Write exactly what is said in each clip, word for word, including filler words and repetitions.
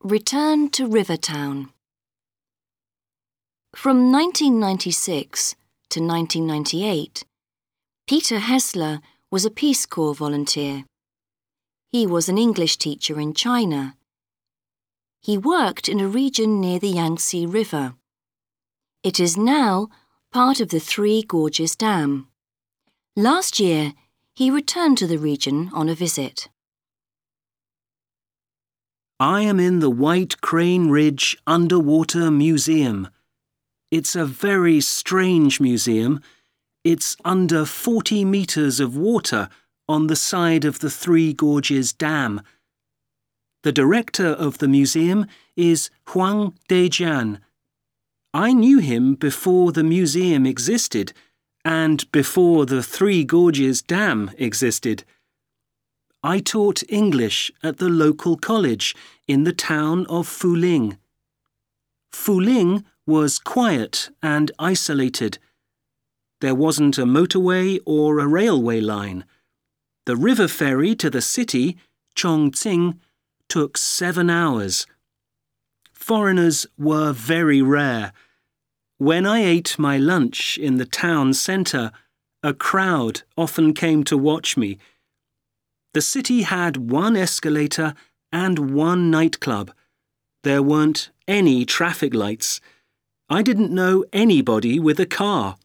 Return to Rivertown. From nineteen ninety-six to nineteen ninety-eight, Peter Hessler was a Peace Corps volunteer. He was an English teacher in China. He worked in a region near the Yangtze River. It is now part of the Three Gorges Dam. Last year, he returned to the region on a visit. I am in the White Crane Ridge Underwater Museum. It's a very strange museum. It's under forty metres of water on the side of the Three Gorges Dam. The director of the museum is Huang Dejian. I knew him before the museum existed and before the Three Gorges Dam existed. I taught English at the local college in the town of Fuling. Fuling was quiet and isolated. There wasn't a motorway or a railway line. The river ferry to the city, Chongqing, took seven hours. Foreigners were very rare. When I ate my lunch in the town centre, a crowd often came to watch me. The city had one escalator and one nightclub. There weren't any traffic lights. I didn't know anybody with a car.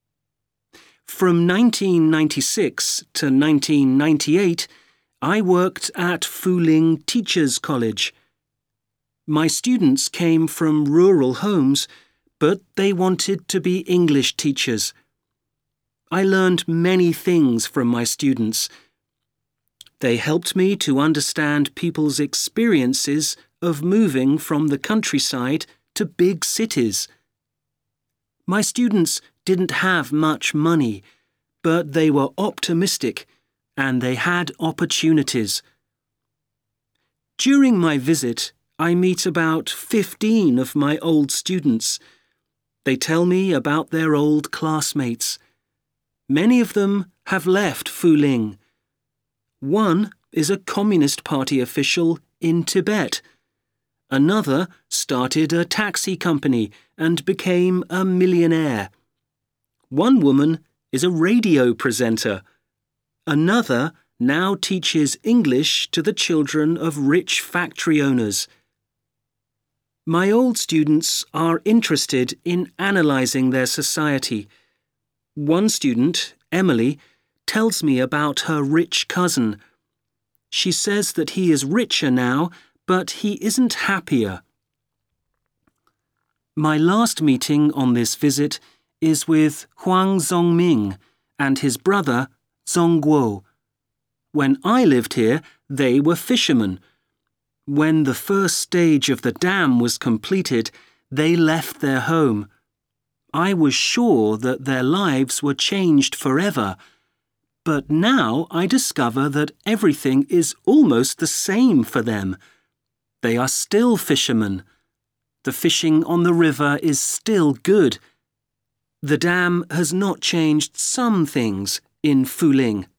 From nineteen ninety-six to nineteen ninety-eight, I worked at Fuling Teachers College. My students came from rural homes, but they wanted to be English teachers. I learned many things from my students. They helped me to understand people's experiences of moving from the countryside to big cities. My students didn't have much money, but they were optimistic and they had opportunities. During my visit, I meet about fifteen of my old students. They tell me about their old classmates. Many of them have left Fuling. One is a Communist Party official in Tibet. Another started a taxi company and became a millionaire. One woman is a radio presenter. Another now teaches English to the children of rich factory owners. My old students are interested in analysing their society. One student, Emily, tells me about her rich cousin. She says that he is richer now, but he isn't happier. My last meeting on this visit is with Huang Zongming and his brother, Zongguo. When I lived here, they were fishermen. When the first stage of the dam was completed, they left their home. I was sure that their lives were changed forever. But now I discover that everything is almost the same for them. They are still fishermen. The fishing on the river is still good. The dam has not changed some things in Fuling.